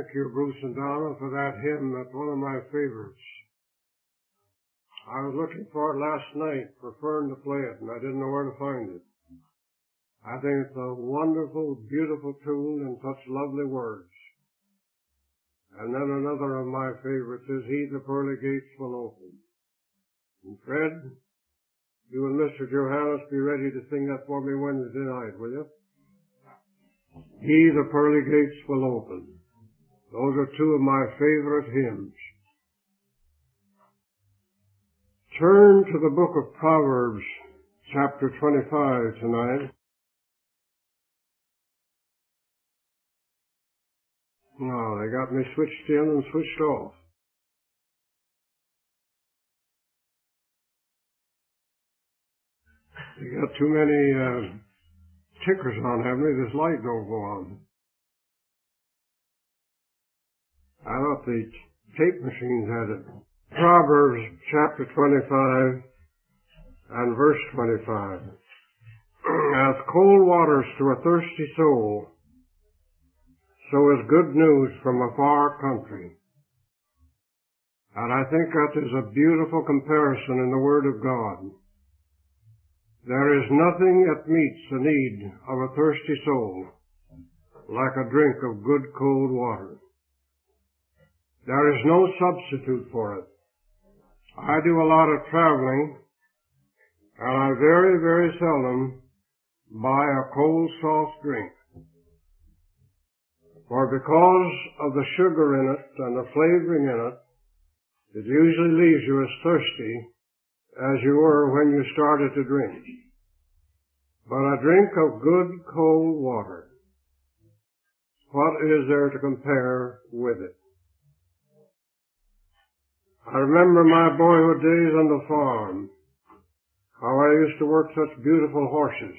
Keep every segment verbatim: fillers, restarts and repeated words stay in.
Thank you, Bruce and Donna, for that hymn. That's one of my favorites. I was looking for it last night for Fern to play it, and I didn't know where to find it. I think it's a wonderful, beautiful tune and such lovely words. And then another of my favorites is He the Pearly Gates Will Open. And Fred, you and Mister Johannes be ready to sing that for me Wednesday night, will you? He the Pearly Gates Will Open. Those are two of my favorite hymns. Turn to the book of Proverbs, chapter twenty-five tonight. No, they got me switched in and switched off. They got too many uh, tickers on, haven't they? This light don't go on. I thought the tape machines had it. Proverbs chapter twenty-five and verse twenty-five. As cold waters to a thirsty soul, so is good news from a far country. And I think that is a beautiful comparison in the Word of God. There is nothing that meets the need of a thirsty soul like a drink of good cold water. There is no substitute for it. I do a lot of traveling, and I very, very seldom buy a cold, soft drink. For because of the sugar in it and the flavoring in it, it usually leaves you as thirsty as you were when you started to drink. But a drink of good cold water, what is there to compare with it? I remember my boyhood days on the farm, how I used to work such beautiful horses.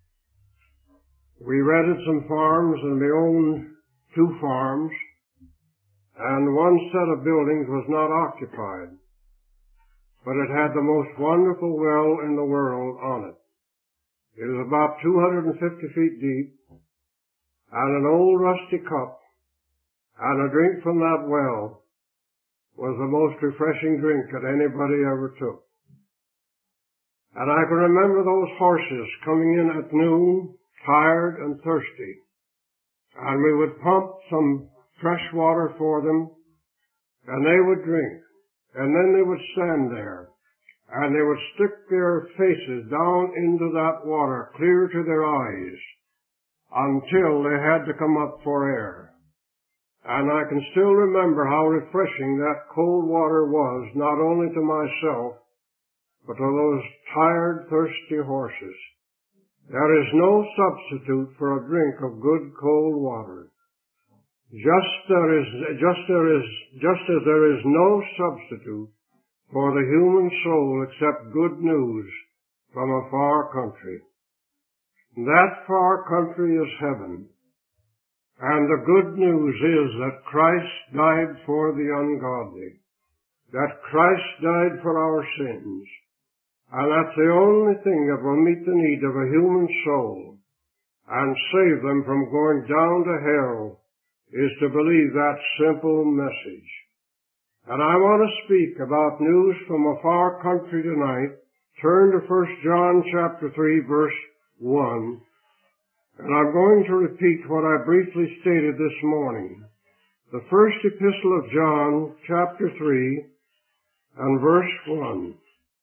We rented some farms and we owned two farms, and one set of buildings was not occupied, but it had the most wonderful well in the world on it. It was about two hundred fifty feet deep, and an old rusty cup, and a drink from that well was the most refreshing drink that anybody ever took. And I can remember those horses coming in at noon, tired and thirsty, and we would pump some fresh water for them, and they would drink, and then they would stand there, and they would stick their faces down into that water, clear to their eyes, until they had to come up for air. And I can still remember how refreshing that cold water was, not only to myself, but to those tired, thirsty horses. There is no substitute for a drink of good cold water. Just there is, just there is, just as there is no substitute for the human soul except good news from a far country. That far country is heaven. And the good news is that Christ died for the ungodly, that Christ died for our sins, and that's the only thing that will meet the need of a human soul and save them from going down to hell, is to believe that simple message. And I want to speak about news from a far country tonight. Turn to First John chapter three, verse one. And I'm going to repeat what I briefly stated this morning. The first epistle of John, chapter three, and verse one.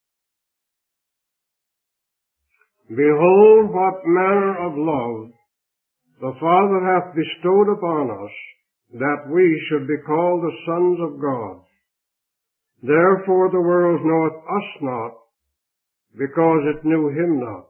Behold, what manner of love the Father hath bestowed upon us, that we should be called the sons of God. Therefore the world knoweth us not, because it knew him not.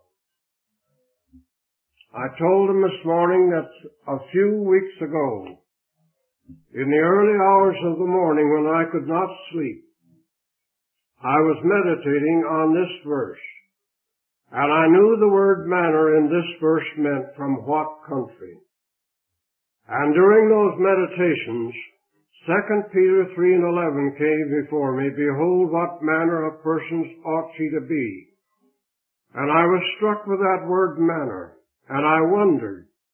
I told him this morning that a few weeks ago, in the early hours of the morning when I could not sleep, I was meditating on this verse, and I knew the word manner in this verse meant from what country. And during those meditations, Second Peter three and eleven came before me, behold, what manner of persons ought ye to be. And I was struck with that word manner. And I wondered,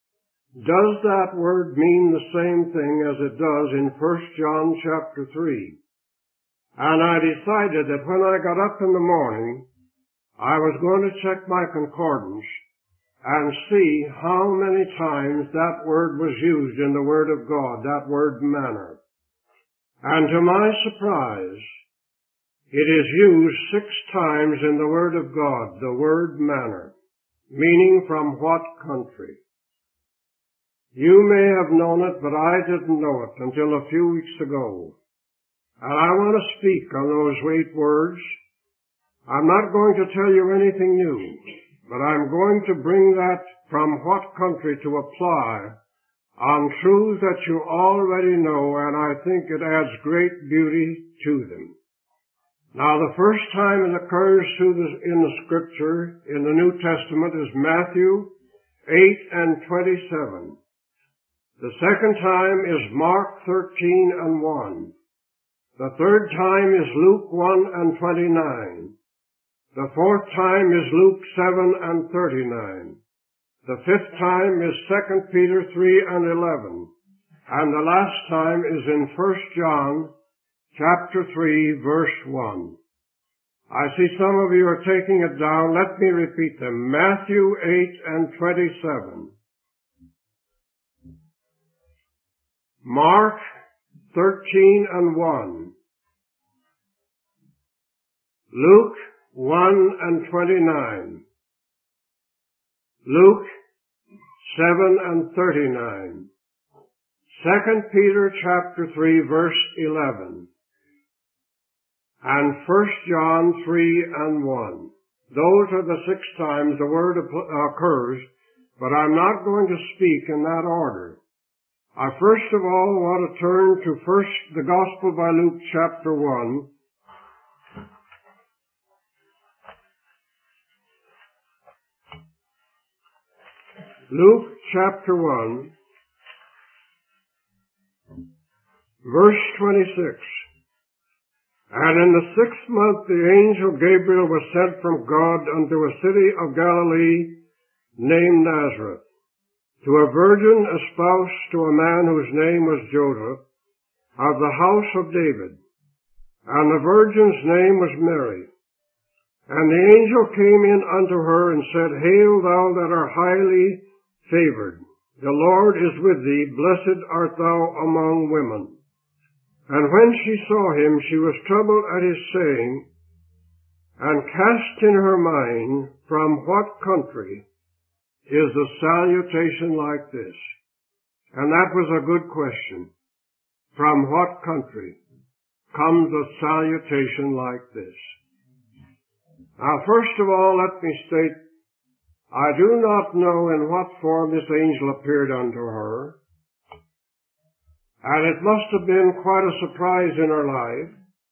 Does that word mean the same thing as it does in First John chapter three? And I decided that when I got up in the morning, I was going to check my concordance and see how many times that word was used in the Word of God, that word manner. And to my surprise, it is used six times in the Word of God, the word manner, meaning from what country. You may have known it, but I didn't know it until a few weeks ago. And I want to speak on those eight words. I'm not going to tell you anything new, but I'm going to bring that from what country to apply on truths that you already know, and I think it adds great beauty to them. Now, the first time it occurs to the, in the Scripture, in the New Testament, is Matthew eight and twenty-seven. The second time is Mark thirteen and one. The third time is Luke one and twenty-nine. The fourth time is Luke seven and thirty-nine. The fifth time is Second Peter three and eleven. And the last time is in First John chapter three, verse one. I see some of you are taking it down. Let me repeat them. Matthew eight and twenty-seven. Mark thirteen and one. Luke one and twenty-nine. Luke seven and thirty-nine. Second Peter chapter three, verse eleven. And First John three and one. Those are the six times the word occurs, but I'm not going to speak in that order. I first of all want to turn to first the Gospel by Luke chapter one. Luke chapter one, verse twenty-six. And in the sixth month the angel Gabriel was sent from God unto a city of Galilee named Nazareth, to a virgin espoused to a man whose name was Joseph, of the house of David. And the virgin's name was Mary. And the angel came in unto her and said, Hail, thou that art highly favored, the Lord is with thee, blessed art thou among women. And when she saw him, she was troubled at his saying, and cast in her mind, from what country is the salutation like this? And that was a good question. From what country comes a salutation like this? Now, first of all, let me state, I do not know in what form this angel appeared unto her, and it must have been quite a surprise in her life.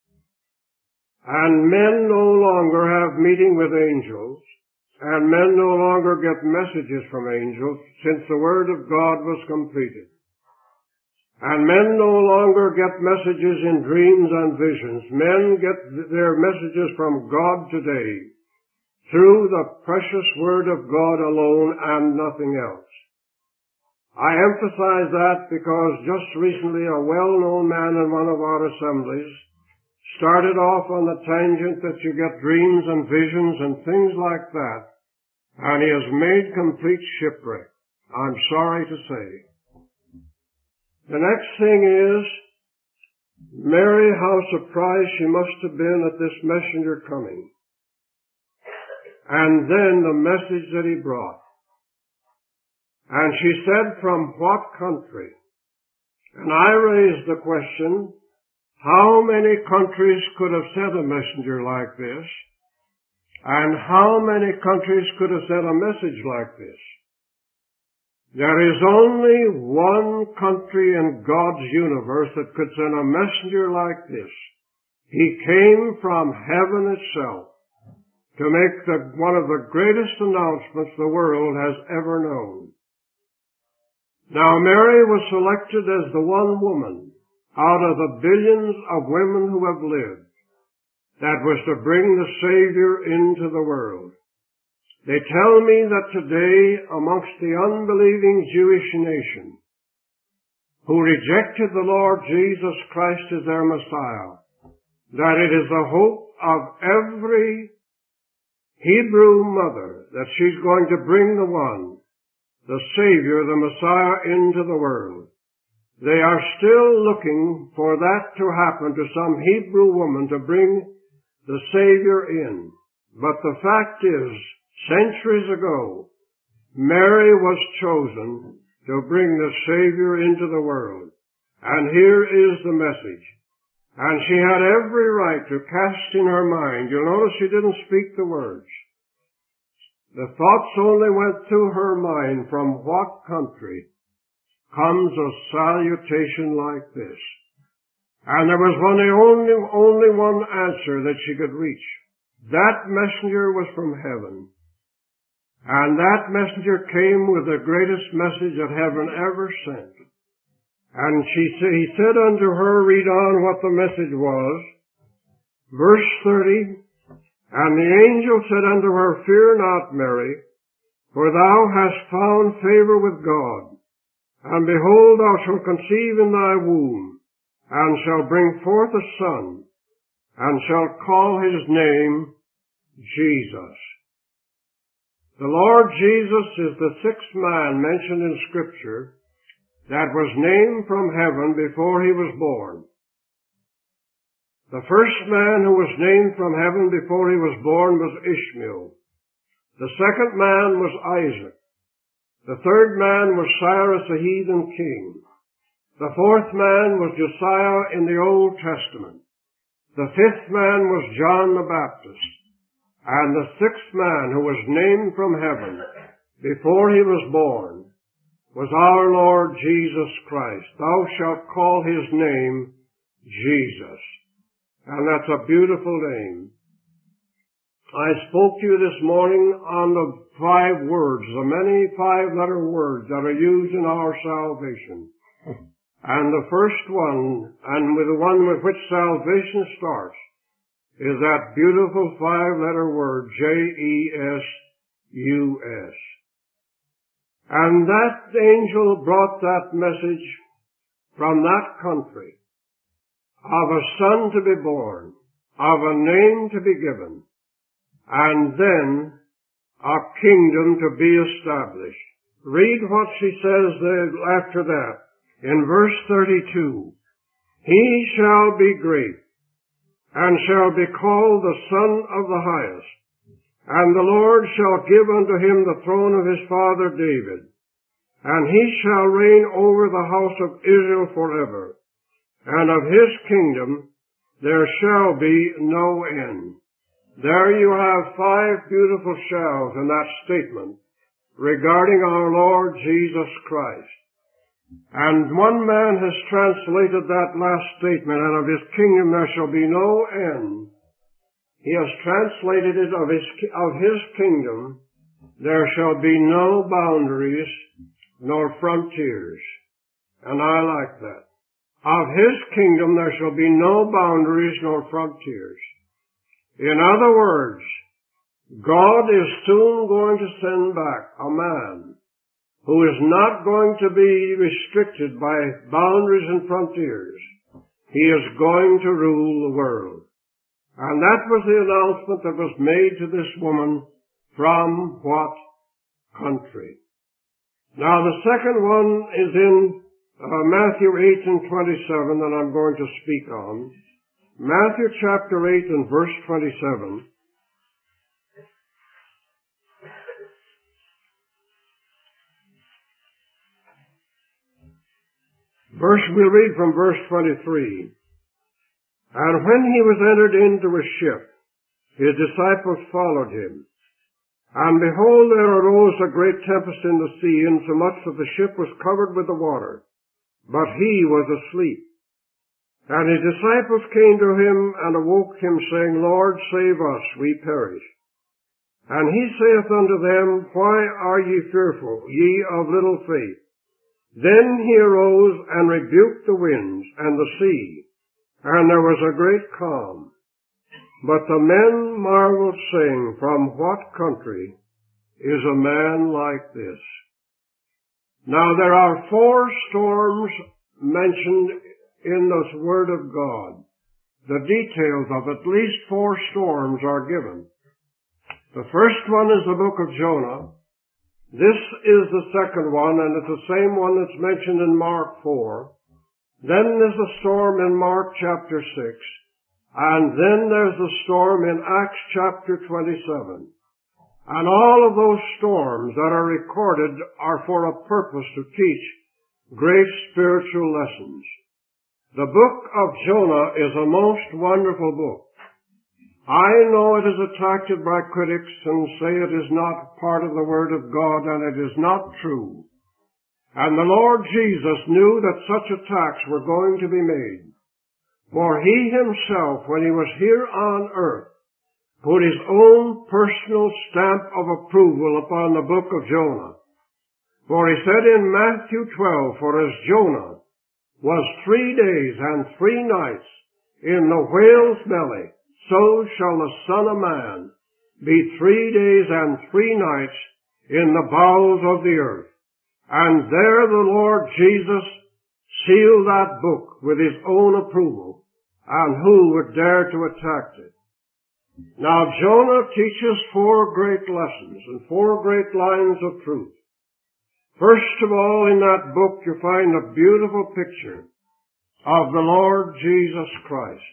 And men no longer have meeting with angels, and men no longer get messages from angels, since the Word of God was completed. And men no longer get messages in dreams and visions. Men get their messages from God today, through the precious Word of God alone and nothing else. I emphasize that because just recently a well-known man in one of our assemblies started off on the tangent that you get dreams and visions and things like that, and he has made complete shipwreck, I'm sorry to say. The next thing is, Mary, how surprised she must have been at this messenger coming. And then the message that he brought. And she said, from what country? And I raised the question, how many countries could have sent a messenger like this? And how many countries could have sent a message like this? There is only one country in God's universe that could send a messenger like this. He came from heaven itself to make the, one of the greatest announcements the world has ever known. Now, Mary was selected as the one woman out of the billions of women who have lived that was to bring the Savior into the world. They tell me that today, amongst the unbelieving Jewish nation, who rejected the Lord Jesus Christ as their Messiah, that it is the hope of every Hebrew mother that she's going to bring the one, the Savior, the Messiah, into the world. They are still looking for that to happen to some Hebrew woman to bring the Savior in. But the fact is, centuries ago, Mary was chosen to bring the Savior into the world. And here is the message. And she had every right to cast in her mind. You'll notice she didn't speak the words. The thoughts only went through her mind, from what country comes a salutation like this? And there was only, only, only one answer that she could reach. That messenger was from heaven. And that messenger came with the greatest message that heaven ever sent. And she he said unto her, read on what the message was. Verse thirty, and the angel said unto her, fear not, Mary, for thou hast found favor with God. And behold, thou shalt conceive in thy womb, and shalt bring forth a son, and shalt call his name Jesus. The Lord Jesus is the sixth man mentioned in Scripture that was named from heaven before he was born. The first man who was named from heaven before he was born was Ishmael. The second man was Isaac. The third man was Cyrus, a heathen king. The fourth man was Josiah in the Old Testament. The fifth man was John the Baptist. And the sixth man who was named from heaven before he was born was our Lord Jesus Christ. Thou shalt call his name Jesus. And that's a beautiful name. I spoke to you this morning on the five words, the many five-letter words that are used in our salvation. And the first one, and with the one with which salvation starts, is that beautiful five-letter word, J E S U S. And that angel brought that message from that country, of a son to be born, of a name to be given, and then a kingdom to be established. Read what she says there after that in verse thirty-two. He shall be great, and shall be called the Son of the Highest. And the Lord shall give unto him the throne of his father David, and he shall reign over the house of Israel forever. And of his kingdom there shall be no end. There you have five beautiful shalls in that statement regarding our Lord Jesus Christ. And one man has translated that last statement, and of his kingdom there shall be no end. He has translated it, of his, of his kingdom there shall be no boundaries nor frontiers. And I like that. Of his kingdom there shall be no boundaries nor frontiers. In other words, God is soon going to send back a man who is not going to be restricted by boundaries and frontiers. He is going to rule the world. And that was the announcement that was made to this woman from what country? Now the second one is in uh, Matthew eight and twenty-seven that I'm going to speak on. Matthew chapter eight and verse twenty-seven. Verse, we'll read from verse twenty-three. And when he was entered into a ship, his disciples followed him. And behold, there arose a great tempest in the sea, insomuch that the ship was covered with the water. But he was asleep. And his disciples came to him and awoke him, saying, Lord, save us, we perish. And he saith unto them, Why are ye fearful, ye of little faith? Then he arose and rebuked the winds and the sea, and there was a great calm. But the men marveled, saying, From what country is a man like this. Now there are four storms mentioned in this Word of God. The details of at least four storms are given. The first one is the book of Jonah. This is the second one, and it's the same one that's mentioned in Mark four. Then there's a storm in Mark chapter six. And then there's the storm in Acts chapter twenty-seven. And all of those storms that are recorded are for a purpose to teach great spiritual lessons. The book of Jonah is a most wonderful book. I know it is attacked by critics and say it is not part of the Word of God and it is not true. And the Lord Jesus knew that such attacks were going to be made. For He Himself, when He was here on earth, put His own personal stamp of approval upon the book of Jonah. For He said in Matthew twelve, for as Jonah was three days and three nights in the whale's belly, so shall the Son of Man be three days and three nights in the bowels of the earth. And there the Lord Jesus sealed that book with His own approval, and who would dare to attack it? Now Jonah teaches four great lessons and four great lines of truth. First of all, in that book you find a beautiful picture of the Lord Jesus Christ.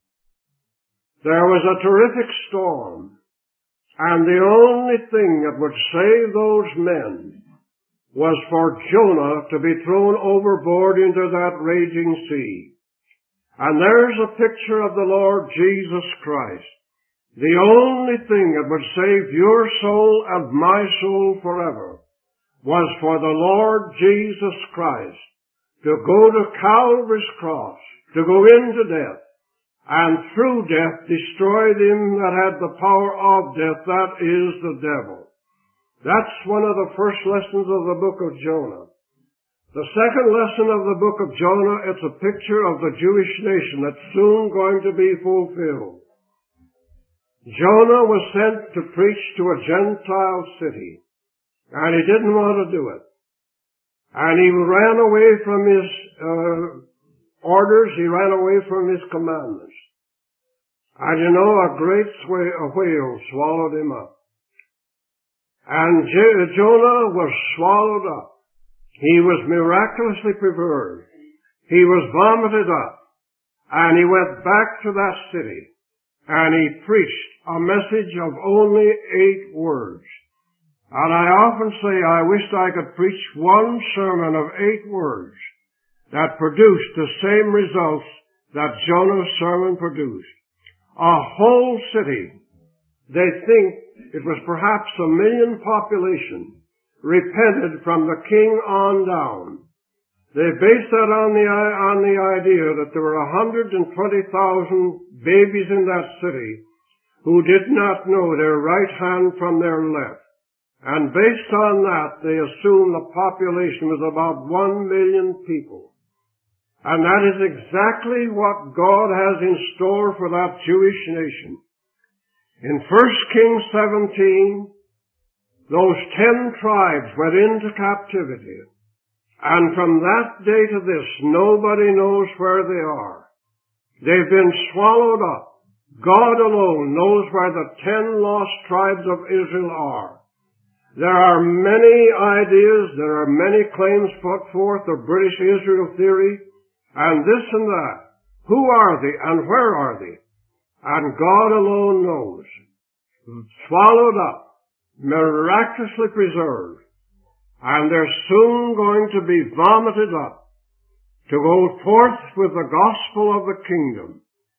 There was a terrific storm, and the only thing that would save those men was for Jonah to be thrown overboard into that raging sea. And there's a picture of the Lord Jesus Christ. The only thing that would save your soul and my soul forever was for the Lord Jesus Christ to go to Calvary's cross, to go into death, and through death destroy them that had the power of death, that is the devil. That's one of the first lessons of the book of Jonah. The second lesson of the book of Jonah, it's a picture of the Jewish nation that's soon going to be fulfilled. Jonah was sent to preach to a Gentile city, and he didn't want to do it. And he ran away from his uh, orders, he ran away from his commandments. And you know, a great whale swallowed him up. And J- Jonah was swallowed up. He was miraculously preserved. He was vomited up. And he went back to that city. And he preached a message of only eight words. And I often say I wished I could preach one sermon of eight words that produced the same results that Jonah's sermon produced. A whole city, they think it was perhaps a million population, repented from the king on down. They based that on the, on the idea that there were one hundred twenty thousand babies in that city who did not know their right hand from their left. And based on that, they assumed the population was about one million people. And that is exactly what God has in store for that Jewish nation. In First Kings seventeen, those ten tribes went into captivity. And from that day to this, nobody knows where they are. They've been swallowed up. God alone knows where the ten lost tribes of Israel are. There are many ideas, there are many claims put forth of British Israel theory, and this and that. Who are they and where are they? And God alone knows. Swallowed up, miraculously preserved, and they're soon going to be vomited up to go forth with the gospel of the kingdom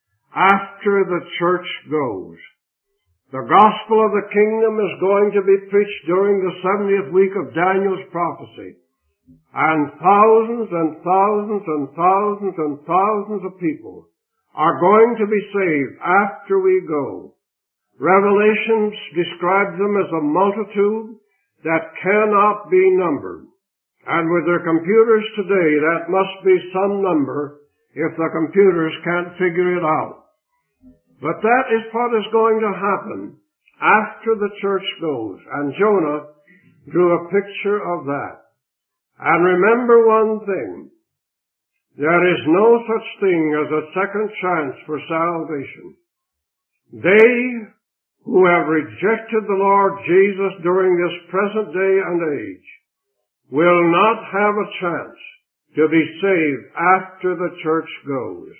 after the church goes. The gospel of the kingdom is going to be preached during the seventieth week of Daniel's prophecy. And thousands and thousands and thousands and thousands of people are going to be saved after we go. Revelation describes them as a multitude that cannot be numbered. And with their computers today, that must be some number if the computers can't figure it out. But that is what is going to happen after the church goes. And Jonah drew a picture of that. And remember one thing. There is no such thing as a second chance for salvation. They who have rejected the Lord Jesus during this present day and age will not have a chance to be saved after the church goes.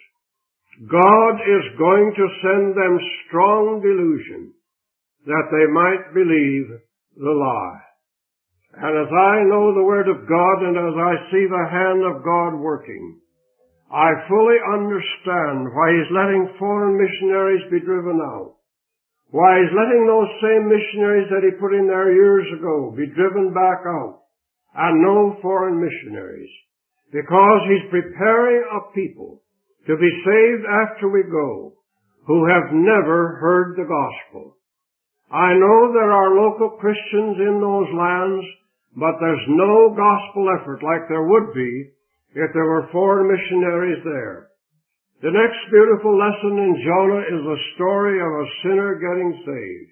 God is going to send them strong delusion that they might believe the lie. And as I know the Word of God and as I see the hand of God working, I fully understand why He's letting foreign missionaries be driven out. Why He's letting those same missionaries that He put in there years ago be driven back out. And no foreign missionaries. Because He's preparing a people to be saved after we go who have never heard the gospel. I know there are local Christians in those lands, but there's no gospel effort like there would be if there were foreign missionaries there. The next beautiful lesson in Jonah is the story of a sinner getting saved.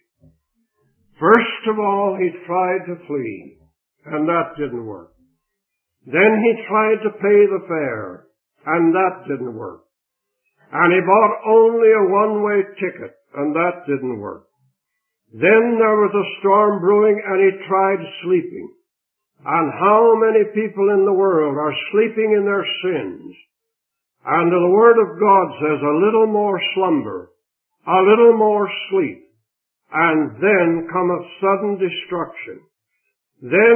First of all, he tried to flee, and that didn't work. Then he tried to pay the fare, and that didn't work. And he bought only a one-way ticket, and that didn't work. Then there was a storm brewing, and he tried sleeping. And how many people in the world are sleeping in their sins? And the Word of God says a little more slumber, a little more sleep, and then cometh sudden destruction. Then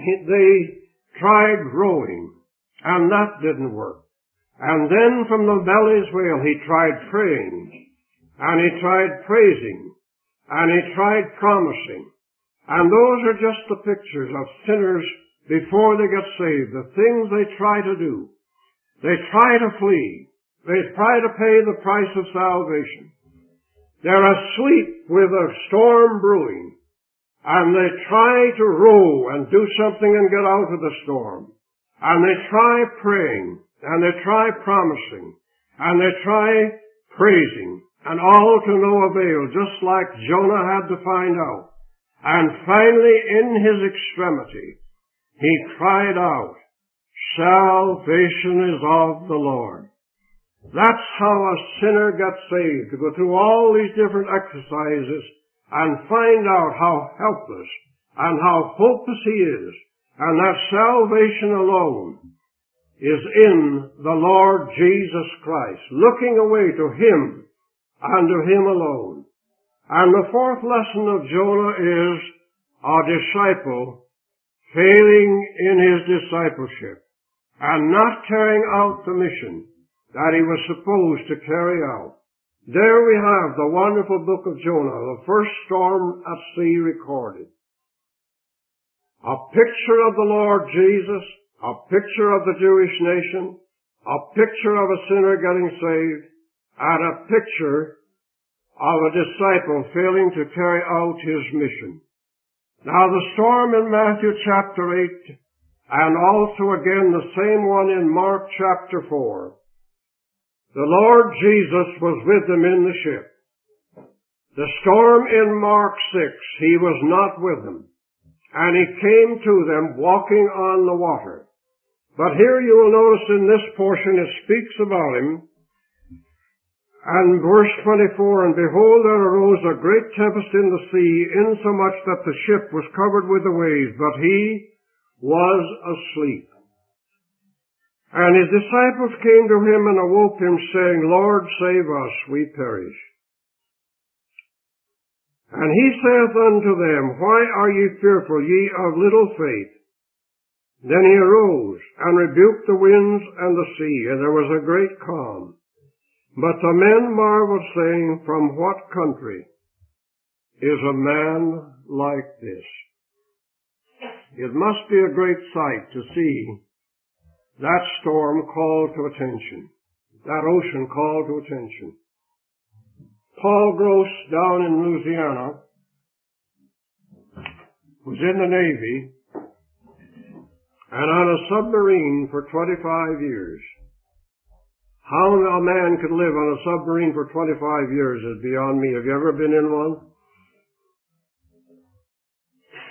they tried rowing, and that didn't work. And then from the belly's whale he tried praying, and he tried praising, and he tried promising. And those are just the pictures of sinners before they get saved, the things they try to do. They try to flee. They try to pay the price of salvation. They're asleep with a storm brewing, and they try to row and do something and get out of the storm. And they try praying, and they try promising, and they try praising, and all to no avail, just like Jonah had to find out. And finally, in his extremity, he cried out, "Salvation is of the Lord." That's how a sinner gets saved, to go through all these different exercises and find out how helpless and how hopeless he is, and that salvation alone is in the Lord Jesus Christ, looking away to Him and to Him alone. And the fourth lesson of Jonah is a disciple failing in his discipleship and not carrying out the mission that he was supposed to carry out. There we have the wonderful book of Jonah, the first storm at sea recorded. A picture of the Lord Jesus, a picture of the Jewish nation, a picture of a sinner getting saved, and a picture of a disciple failing to carry out his mission. Now the storm in Matthew chapter eight, and also again the same one in Mark chapter four. The Lord Jesus was with them in the ship. The storm in Mark six, He was not with them, and He came to them walking on the water. But here you will notice in this portion it speaks about Him. And verse twenty-four, "And behold, there arose a great tempest in the sea, insomuch that the ship was covered with the waves, but He was asleep. And His disciples came to Him and awoke Him, saying, Lord, save us, we perish. And He saith unto them, Why are ye fearful, ye of little faith? Then He arose, and rebuked the winds and the sea, and there was a great calm. But the men marveled, saying, From what country is a man like this? It must be a great sight to see that storm called to attention, that ocean called to attention. Paul Gross down in Louisiana was in the Navy and on a submarine for twenty-five years. How a man could live on a submarine for twenty-five years is beyond me. Have you ever been in one?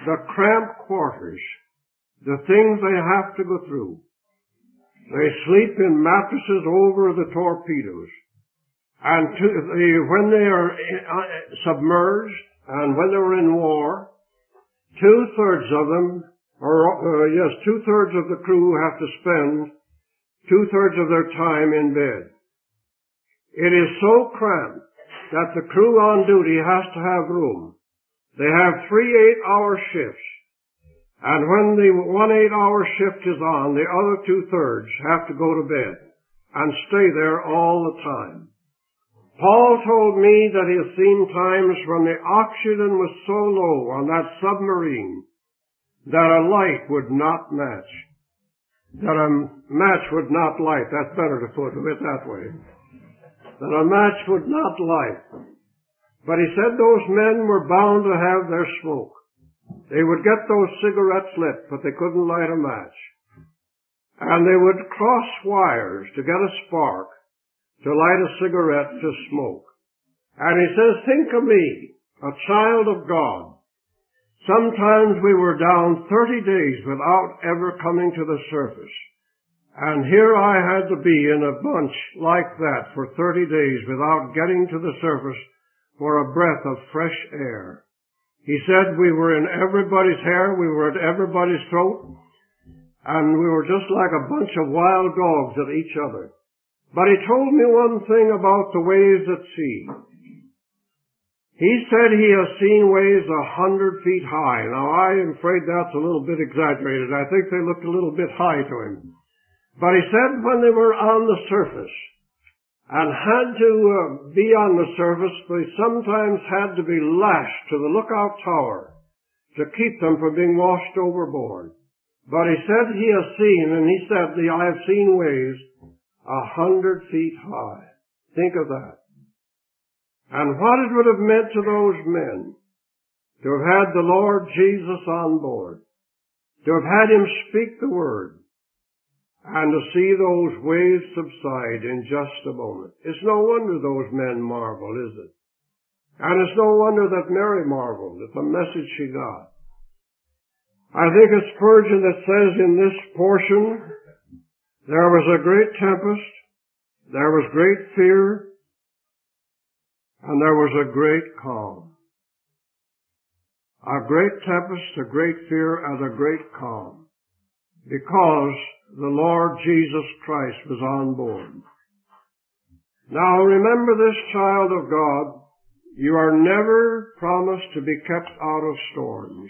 the cramped quarters, the things they have to go through. They sleep in mattresses over the torpedoes. And to, the, when they are uh, submerged and when they were in war, two-thirds of them, or uh, yes, two-thirds of the crew have to spend two-thirds of their time in bed. It is so cramped that the crew on duty has to have room. They have three eight-hour shifts. And when the one eight-hour shift is on, the other two-thirds have to go to bed and stay there all the time. Paul told me that he has seen times when the oxygen was so low on that submarine that a light would not match. That a match would not light. That's better to put it that way. That a match would not light. But he said those men were bound to have their smoke. They would get those cigarettes lit, but they couldn't light a match. And they would cross wires to get a spark to light a cigarette to smoke. And he says, think of me, a child of God. Sometimes we were down thirty days without ever coming to the surface. And here I had to be in a bunch like that for thirty days without getting to the surface for a breath of fresh air. He said we were in everybody's hair, we were at everybody's throat, and we were just like a bunch of wild dogs at each other. But he told me one thing about the waves at sea. He said he has seen waves a hundred feet high. Now I am afraid that's a little bit exaggerated. I think they looked a little bit high to him. But he said when they were on the surface, and had to uh, be on the surface, they sometimes had to be lashed to the lookout tower to keep them from being washed overboard. But he said he has seen, and he said, I have seen waves a hundred feet high. Think of that. And what it would have meant to those men to have had the Lord Jesus on board, to have had him speak the word, and to see those waves subside in just a moment. It's no wonder those men marveled, is it? And it's no wonder that Mary marveled at the message she got. I think it's Spurgeon that says in this portion, there was a great tempest, there was great fear, and there was a great calm. A great tempest, a great fear, and a great calm. Because the Lord Jesus Christ was on board. Now remember this, child of God, you are never promised to be kept out of storms.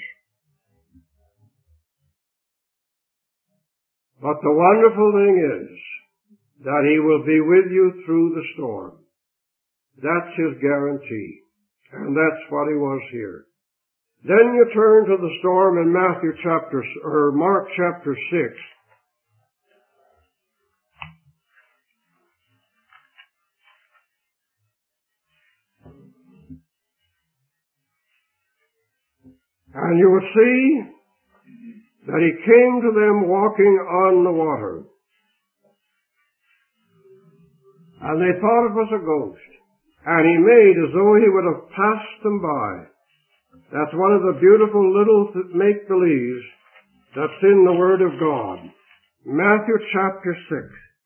But the wonderful thing is that he will be with you through the storm. That's his guarantee. And that's what he was here. Then you turn to the storm in Matthew chapter, or Mark chapter six. And you will see that he came to them walking on the water. And they thought it was a ghost. And he made as though he would have passed them by. That's one of the beautiful little make-believes that's in the Word of God. Matthew chapter six.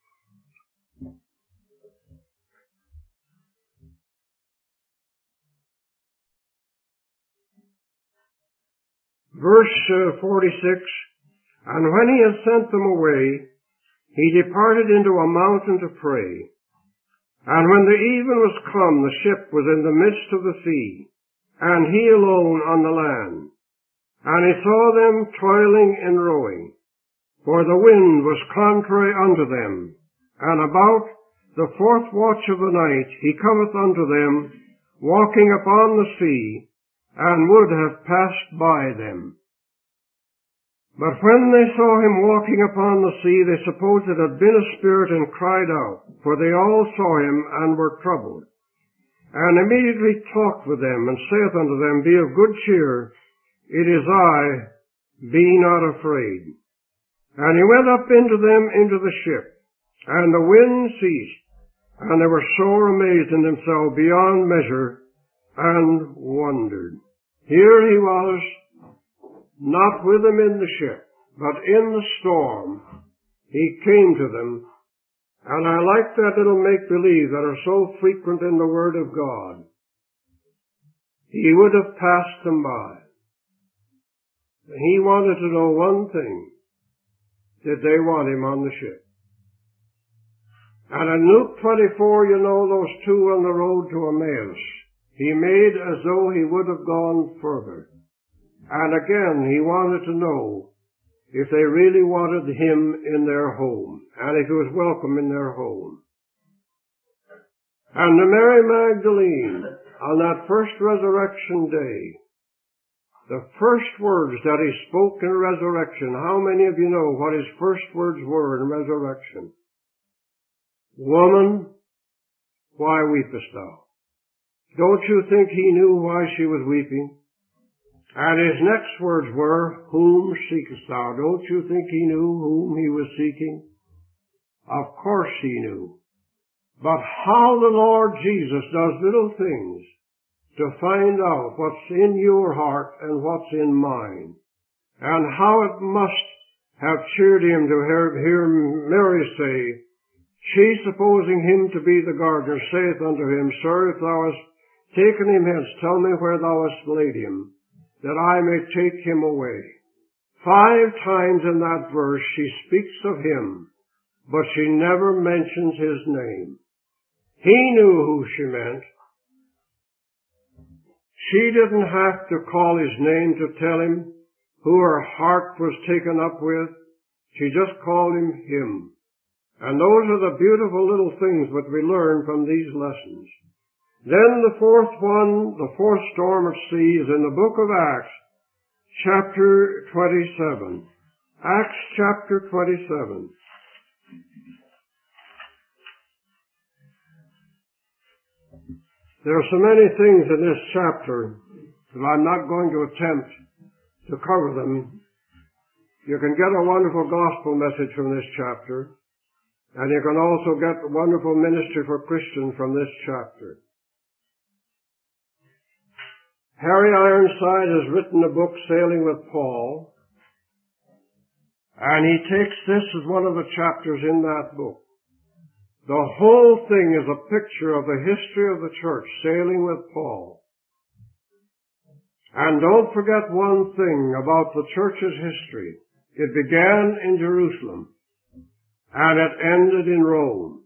Verse uh, forty-six, and when he had sent them away, he departed into a mountain to pray. And when the even was come, the ship was in the midst of the sea, and he alone on the land. And he saw them toiling in rowing, for the wind was contrary unto them. And about the fourth watch of the night he cometh unto them, walking upon the sea, and would have passed by them. But when they saw him walking upon the sea, they supposed it had been a spirit, and cried out, for they all saw him and were troubled. And immediately talked with them, and saith unto them, Be of good cheer, it is I, be not afraid. And he went up into them into the ship, and the wind ceased, and they were sore amazed in themselves beyond measure, and wondered. Here he was not with them in the ship, but in the storm, he came to them. And I like that little make-believe that are so frequent in the Word of God. He would have passed them by. He wanted to know one thing. Did they want him on the ship? And in Luke twenty-four, you know those two on the road to Emmaus. He made as though he would have gone further. And again, he wanted to know if they really wanted him in their home, and if he was welcome in their home. And to Mary Magdalene, on that first resurrection day, the first words that he spoke in resurrection, how many of you know what his first words were in resurrection? Woman, why weepest thou? Don't you think he knew why she was weeping? And his next words were, whom seekest thou? Don't you think he knew whom he was seeking? Of course he knew. But how the Lord Jesus does little things to find out what's in your heart and what's in mine, and how it must have cheered him to hear, hear Mary say, she, supposing him to be the gardener, saith unto him, Sir, if thou hast taken him hence, tell me where thou hast laid him, that I may take him away. Five times in that verse she speaks of him, but she never mentions his name. He knew who she meant. She didn't have to call his name to tell him who her heart was taken up with. She just called him him. And those are the beautiful little things that we learn from these lessons. Then the fourth one, the fourth storm at sea, is in the book of Acts, chapter twenty-seven. Acts chapter twenty-seven. There are so many things in this chapter that I'm not going to attempt to cover them. You can get a wonderful gospel message from this chapter, and you can also get a wonderful ministry for Christians from this chapter. Harry Ironside has written a book, Sailing with Paul, and he takes this as one of the chapters in that book. The whole thing is a picture of the history of the church, sailing with Paul. And don't forget one thing about the church's history. It began in Jerusalem, and it ended in Rome.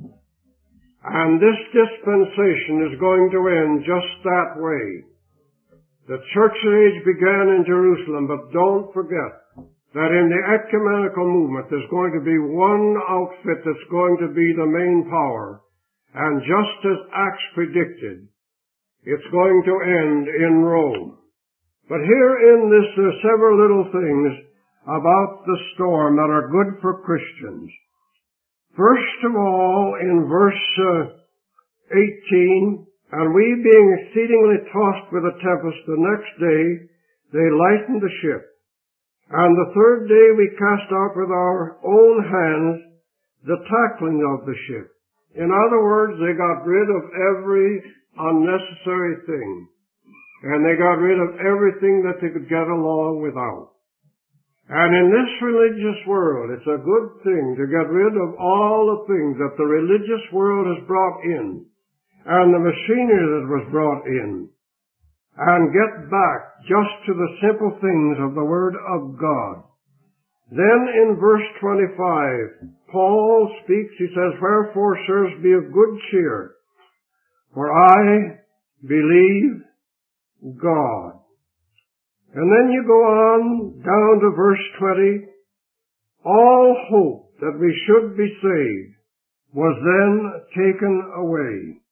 And this dispensation is going to end just that way. The church age began in Jerusalem, but don't forget that in the ecumenical movement there's going to be one outfit that's going to be the main power. And just as Acts predicted, it's going to end in Rome. But here in this, there are several little things about the storm that are good for Christians. First of all, in verse uh, eighteen, and we being exceedingly tossed with a tempest, the next day they lightened the ship. And the third day we cast out with our own hands the tackling of the ship. In other words, they got rid of every unnecessary thing. And they got rid of everything that they could get along without. And in this religious world, it's a good thing to get rid of all the things that the religious world has brought in, and the machinery that was brought in, and get back just to the simple things of the Word of God. Then in verse twenty-five, Paul speaks, he says, Wherefore, sirs, be of good cheer, for I believe God. And then you go on down to verse twenty, all hope that we should be saved was then taken away.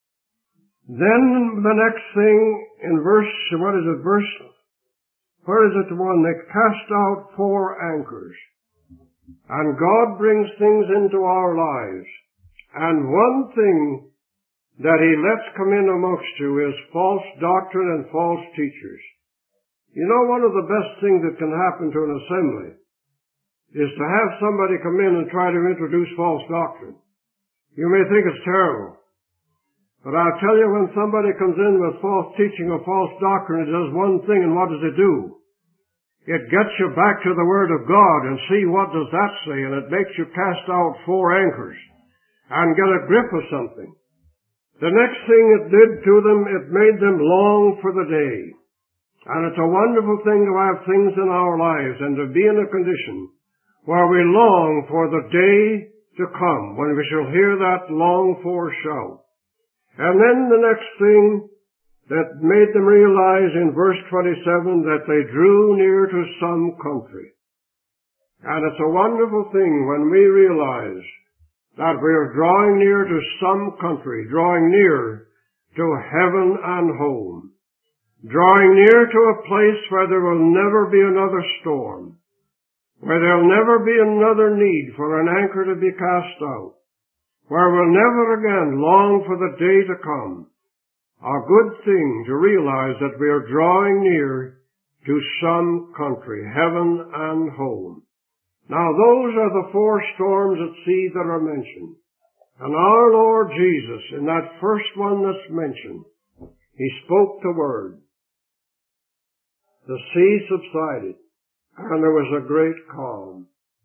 Then the next thing in verse, what is it, verse, where is it the one? They cast out four anchors. And God brings things into our lives. And one thing that He lets come in amongst you is false doctrine and false teachers. You know, one of the best things that can happen to an assembly is to have somebody come in and try to introduce false doctrine. You may think it's terrible. But I'll tell you, when somebody comes in with false teaching or false doctrine, it does one thing, and what does it do? it gets you back to the Word of God and see what does that say, and it makes you cast out four anchors and get a grip of something. The next thing it did to them, it made them long for the day. And it's a wonderful thing to have things in our lives and to be in a condition where we long for the day to come, when we shall hear that longed-for shout. And then the next thing that made them realize in verse twenty-seven that they drew near to some country. And it's a wonderful thing when we realize that we are drawing near to some country, drawing near to heaven and home, drawing near to a place where there will never be another storm, where there'll never be another need for an anchor to be cast out, where we'll never again long for the day to come. A good thing to realize that we are drawing near to some country, heaven and home. Now those are the four storms at sea that are mentioned. And our Lord Jesus, in that first one that's mentioned, He spoke the word. The sea subsided, and there was a great calm.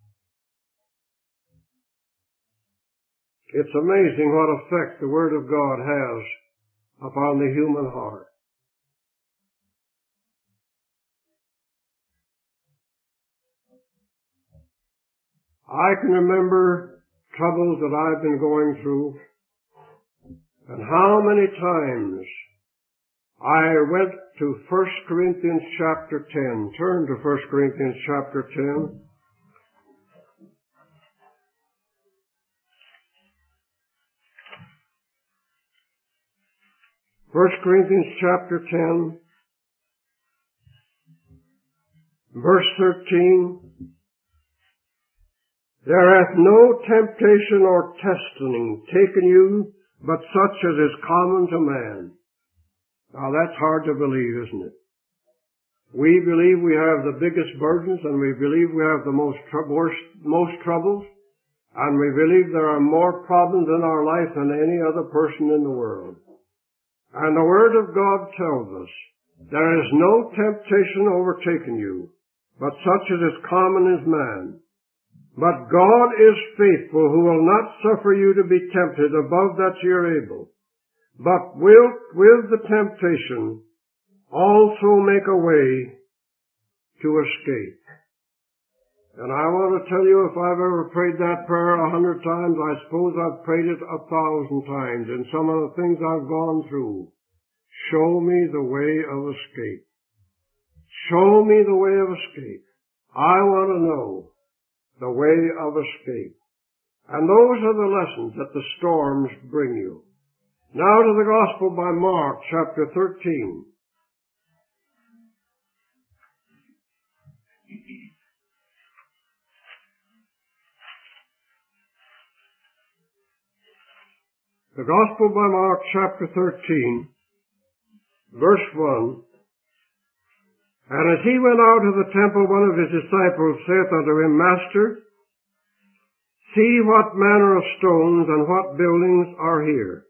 It's amazing what effect the Word of God has upon the human heart. I can remember troubles that I've been going through, and how many times I went to First Corinthians chapter ten. Turn to First Corinthians chapter ten. First Corinthians chapter ten, verse thirteen. There hath no temptation or testing taken you, but such as is common to man. Now that's hard to believe, isn't it? We believe we have the biggest burdens, and we believe we have the most, tr- worst, most troubles, and we believe there are more problems in our life than any other person in the world. And the Word of God tells us, there is no temptation overtaken you, but such as is common as man. But God is faithful, who will not suffer you to be tempted above that ye are able, but will, with the temptation, also make a way to escape. And I want to tell you, if I've ever prayed that prayer a hundred times, I suppose I've prayed it a thousand times in some of the things I've gone through. Show me the way of escape. Show me the way of escape. I want to know the way of escape. And those are the lessons that the storms bring you. Now to the Gospel by Mark, chapter thirteen. The Gospel by Mark, chapter thirteen, verse one. And as he went out of the temple, one of his disciples saith unto him, Master, see what manner of stones and what buildings are here.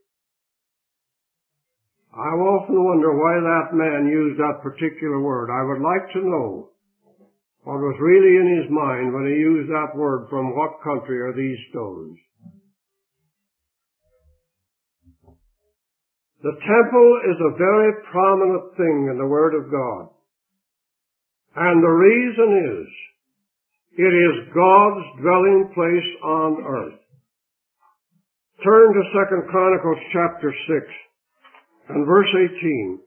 I often wonder why that man used that particular word. I would like to know what was really in his mind when he used that word. From what country are these stones? The temple is a very prominent thing in the Word of God. And the reason is, it is God's dwelling place on earth. Turn to Second Chronicles chapter six and verse eighteen.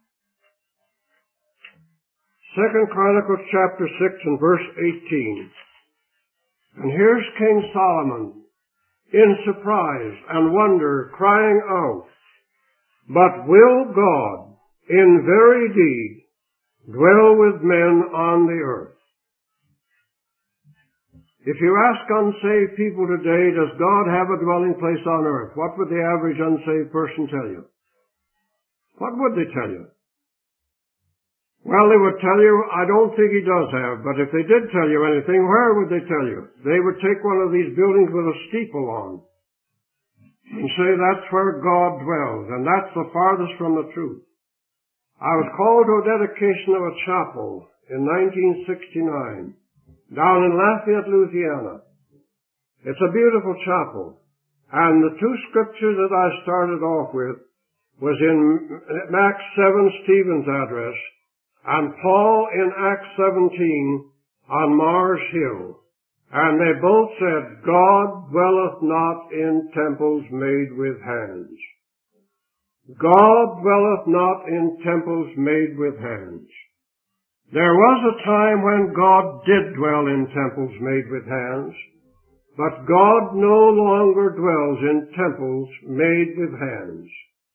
Second Chronicles chapter six and verse eighteen. And here's King Solomon in surprise and wonder, crying out, But will God in very deed dwell with men on the earth? If you ask unsaved people today, does God have a dwelling place on earth? What would the average unsaved person tell you? What would they tell you? Well, they would tell you, I don't think He does have, but if they did tell you anything, where would they tell you? They would take one of these buildings with a steeple on and say that's where God dwells, and that's the farthest from the truth. I was called to a dedication of a chapel in nineteen sixty-nine, down in Lafayette, Louisiana. It's a beautiful chapel. And the two scriptures that I started off with was in Acts seven, Stephen's address, and Paul in Acts seventeen on Mars Hill. And they both said, God dwelleth not in temples made with hands. God dwelleth not in temples made with hands. There was a time when God did dwell in temples made with hands, but God no longer dwells in temples made with hands.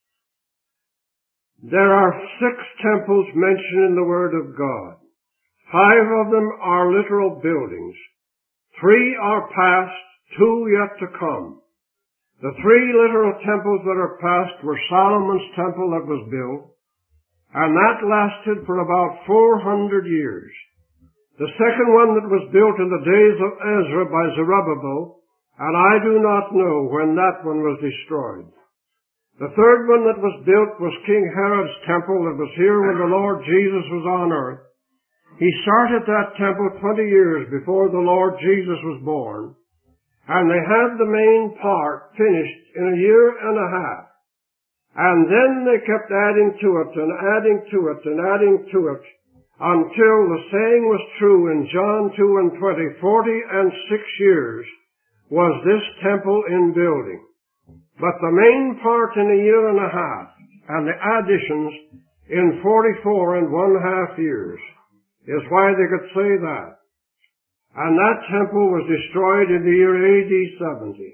There are six temples mentioned in the Word of God. Five of them are literal buildings. Three are past, two yet to come. The three literal temples that are past were Solomon's temple that was built, and that lasted for about four hundred years. The second one that was built in the days of Ezra by Zerubbabel, and I do not know when that one was destroyed. The third one that was built was King Herod's temple that was here when the Lord Jesus was on earth. He started that temple twenty years before the Lord Jesus was born, and they had the main part finished in a year and a half. And then they kept adding to it and adding to it and adding to it until the saying was true in John two and twenty, forty and six years was this temple in building. But the main part in a year and a half, and the additions in forty-four and one half years, is why they could say that. And that temple was destroyed in the year A D seventy.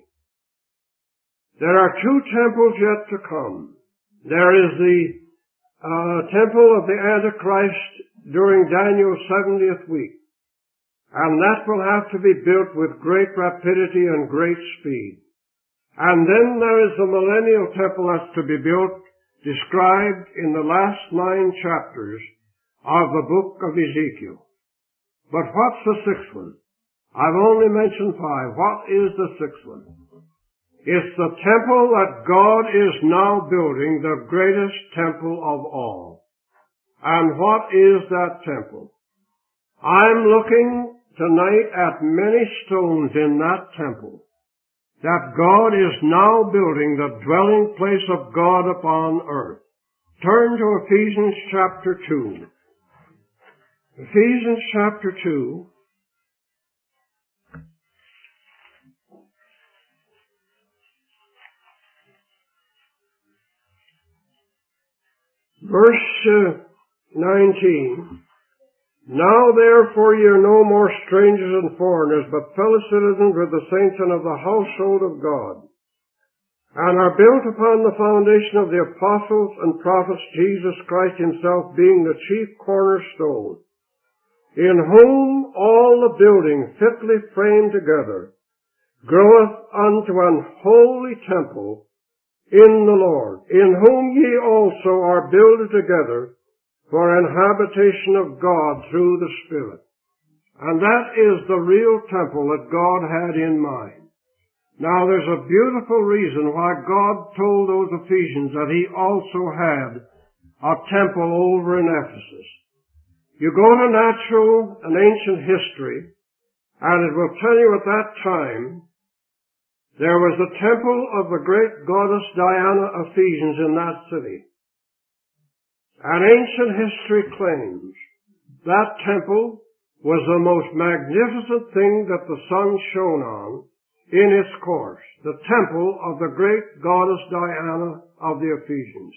There are two temples yet to come. There is the uh, temple of the Antichrist during Daniel's seventieth week. And that will have to be built with great rapidity and great speed. And then there is the millennial temple that's to be built, described in the last nine chapters of the book of Ezekiel. But what's the sixth one? I've only mentioned five. What is the sixth one? It's the temple that God is now building, the greatest temple of all. And what is that temple? I'm looking tonight at many stones in that temple that God is now building, the dwelling place of God upon earth. Turn to Ephesians chapter two. Ephesians chapter two. Verse uh, nineteen. Now therefore ye are no more strangers and foreigners, but fellow citizens with the saints and of the household of God, and are built upon the foundation of the apostles and prophets, Jesus Christ himself being the chief cornerstone, in whom all the building fitly framed together groweth unto an holy temple in the Lord, in whom ye also are builded together for an habitation of God through the Spirit. And that is the real temple that God had in mind. Now there's a beautiful reason why God told those Ephesians that he also had a temple over in Ephesus. You go to natural and ancient history, and it will tell you at that time there was the temple of the great goddess Diana of Ephesians in that city. And ancient history claims that temple was the most magnificent thing that the sun shone on in its course, the temple of the great goddess Diana of the Ephesians.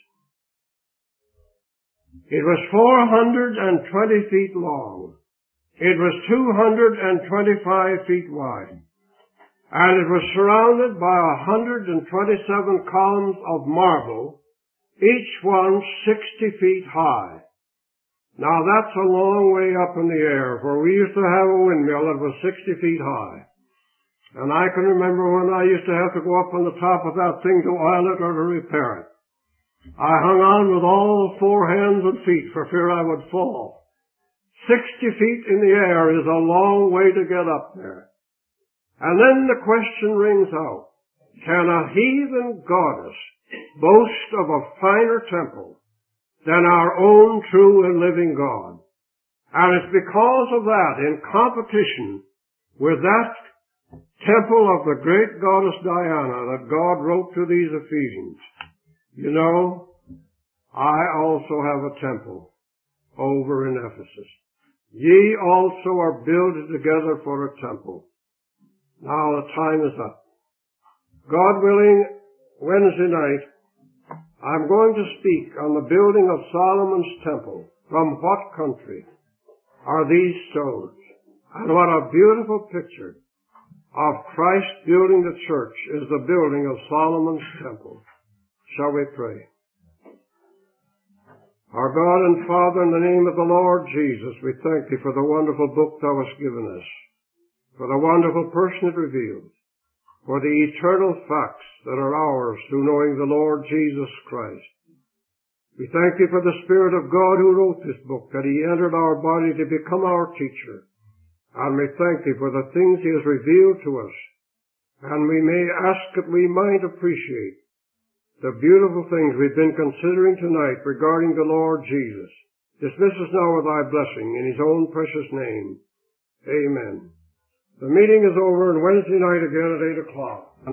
It was four hundred twenty feet long. It was two hundred twenty-five feet wide. And it was surrounded by one hundred twenty-seven columns of marble, each one sixty feet high. Now that's a long way up in the air, for we used to have a windmill that was sixty feet high. And I can remember when I used to have to go up on the top of that thing to oil it or to repair it. I hung on with all four hands and feet for fear I would fall. Sixty feet in the air is a long way to get up there. And then the question rings out, can a heathen goddess boast of a finer temple than our own true and living God? And it's because of that, in competition with that temple of the great goddess Diana, that God wrote to these Ephesians, you know, I also have a temple over in Ephesus. Ye also are builded together for a temple. Now the time is up. God willing, Wednesday night, I'm going to speak on the building of Solomon's temple. From what country are these stones? And what a beautiful picture of Christ building the church is the building of Solomon's temple. Shall we pray? Our God and Father, in the name of the Lord Jesus, we thank Thee for the wonderful book Thou hast given us, for the wonderful person it reveals, for the eternal facts that are ours through knowing the Lord Jesus Christ. We thank Thee for the Spirit of God who wrote this book, that He entered our body to become our teacher. And we thank Thee for the things He has revealed to us. And we may ask that we might appreciate the beautiful things we've been considering tonight regarding the Lord Jesus. Dismiss us now with Thy blessing in His own precious name. Amen. The meeting is over, and Wednesday night again at eight o'clock.